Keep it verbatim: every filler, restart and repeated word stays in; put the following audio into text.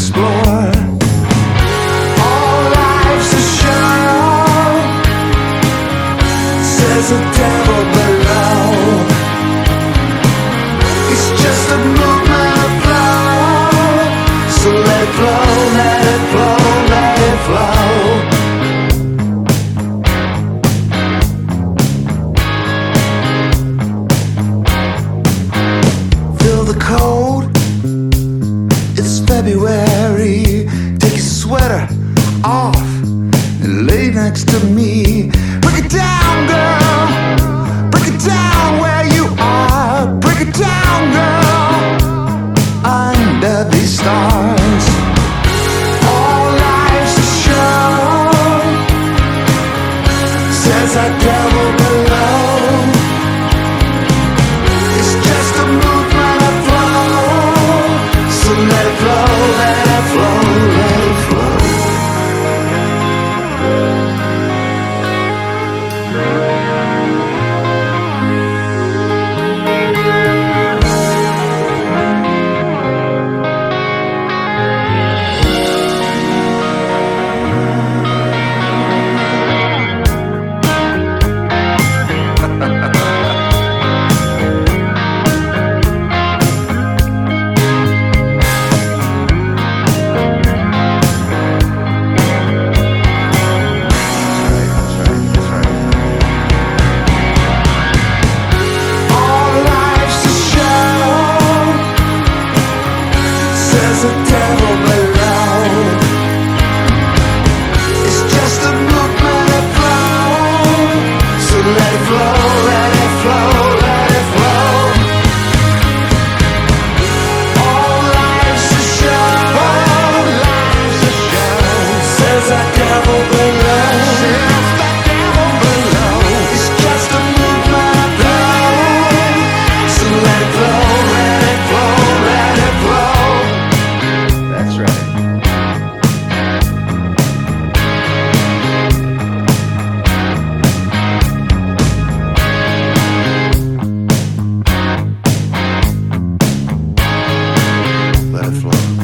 explore. All life's a show, says the devil below. It's just a movement of flow, so let it flow, let it flow, let it flow. Feel the cold, it's February. Take your sweater off and lay next to me. Break it down, girl, break it down where you are. Break it down, girl, under these stars. All life's a show, says that devil below. It's just a movement of flow, so let it flow, let it flow, let it flow. There's a devil below. It's just a movement of flow, so let it flow, let it flow, let it flow. All life's a show, all life's a show, says that devil below, says that devil below. It's just a movement of flow, so let it flow, let it flow, let it flow. That's right. Let it flow.